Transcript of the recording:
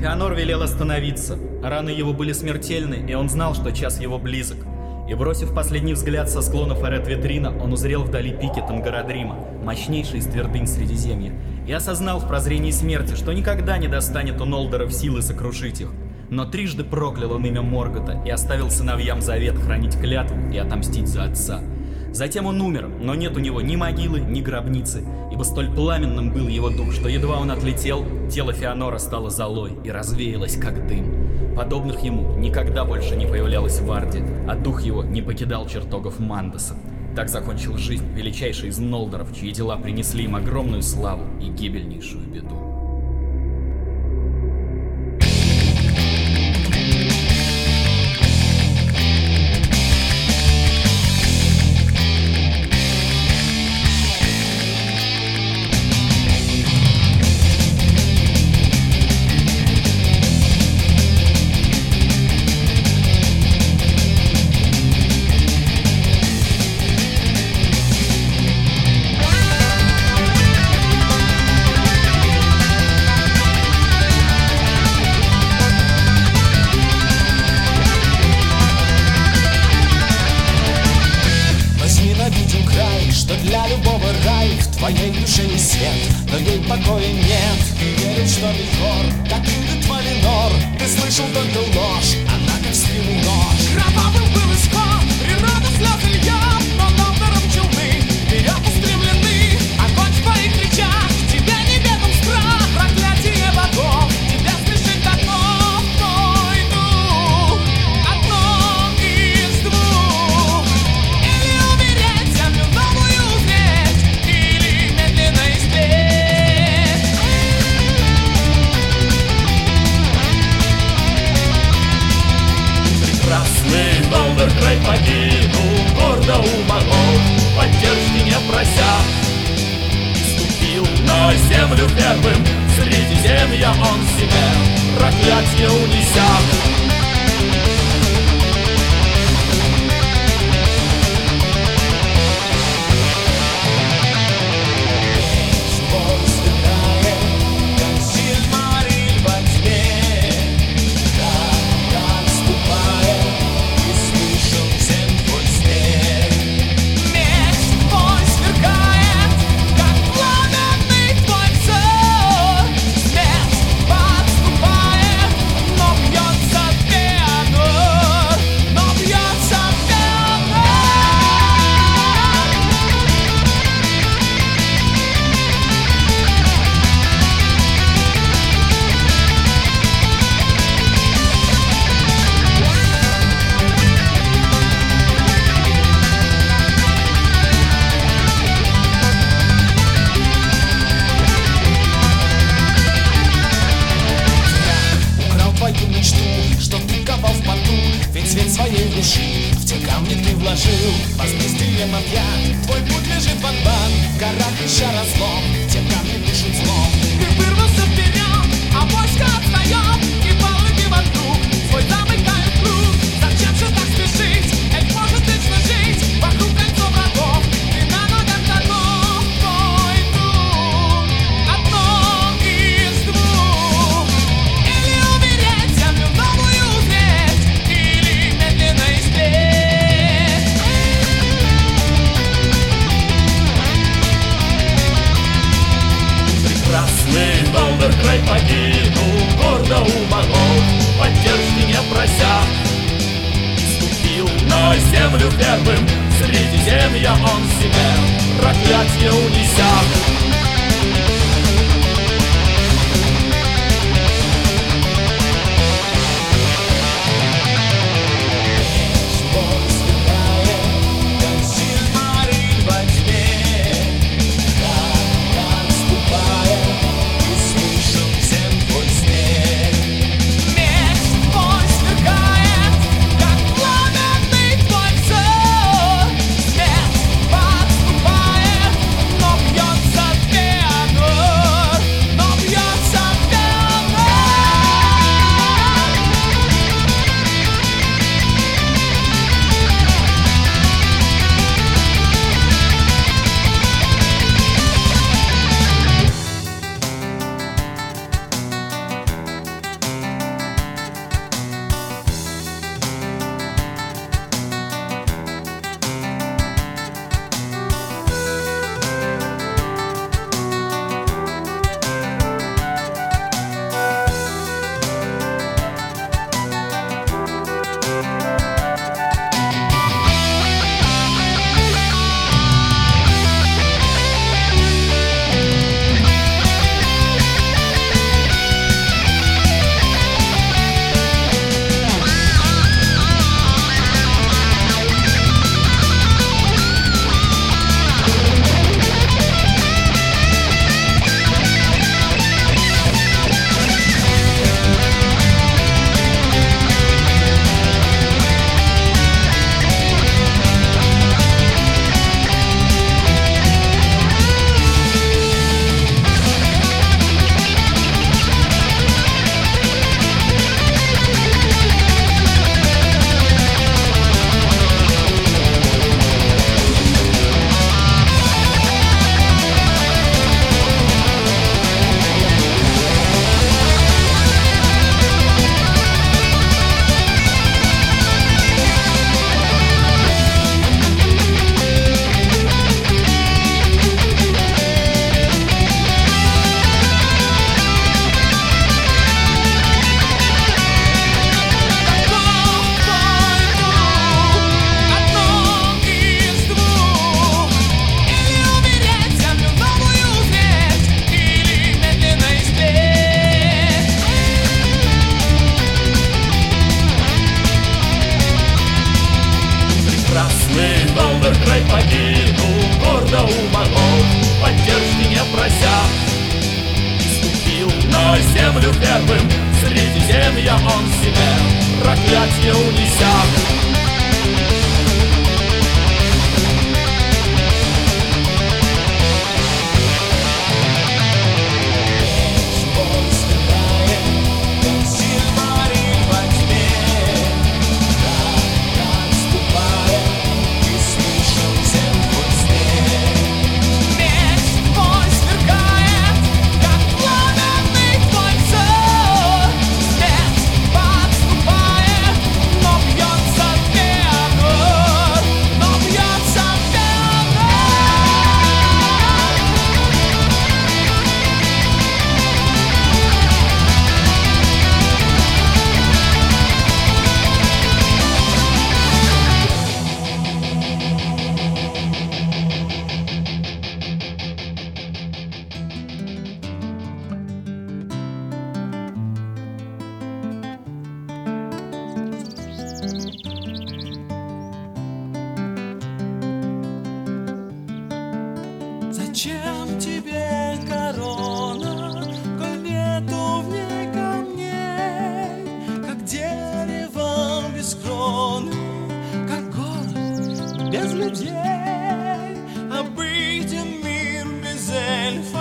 Феонор велел остановиться. Раны его были смертельны, и он знал, что час его близок. И бросив последний взгляд со склонов Эрет-Витрина, он узрел вдали пики Тангарадрима, мощнейший из твердынь Средиземья, и осознал в прозрении смерти, что никогда не достанет у Нолдоров силы сокрушить их. Но трижды проклял он имя Моргота и оставил сыновьям завет хранить клятву и отомстить за отца. Затем он умер, но нет у него ни могилы, ни гробницы, ибо столь пламенным был его дух, что едва он отлетел, тело Феонора стало золой и развеялось, как дым. Подобных ему никогда больше не появлялось в Арде, а дух его не покидал чертогов Мандоса. Так закончил жизнь величайший из Нолдоров, чьи дела принесли им огромную славу и гибельнейшую беду. Для любого рай в твоей душе есть свет, но ей покоя нет. Ты верил, что Михор, как любит Валинор. Ты слышал только ложь, она как в спину нож. Кровавым был исход, природа слезы льет, но Нолдором челны вперед устремлены. Огонь в твоих речах, тебе неведом страх. Проклятие богов, тебя слышит одно твой дух. Одно из двух. Или умереть, землю новую узреть, или медленно истлеть. Прекрасный Нолдор край покинул, гордо у богов, поддержки не прося. Ступил на землю первым, среди земля он себе проклятие унеся. В те камни ты вложил возмездием объят. Твой путь лежит в Анбан, в горах ища разлом. Те камни дышат злом. Ты вырвался вперед, а войско отстает. И полыми вокруг свой замыкает круг. Зачем же так спешить? Эльф может вечно жить вокруг кольцо врагов. Ты на ногах одно, твой дух. Одно из двух. Или умереть, землю новую узреть, или медленно истлеть. Прекрасный Нолдор край покинул, гордо у богов, поддержки не прося. Ступил на землю первым, среди земля он себе проклятие унеся. Но на землю первым, Средиземья он себе проклятье унеся. Зачем тебе корона, коль нету в ней камней, как дерево без кроны, как город без людей? Обыден мир без эльфа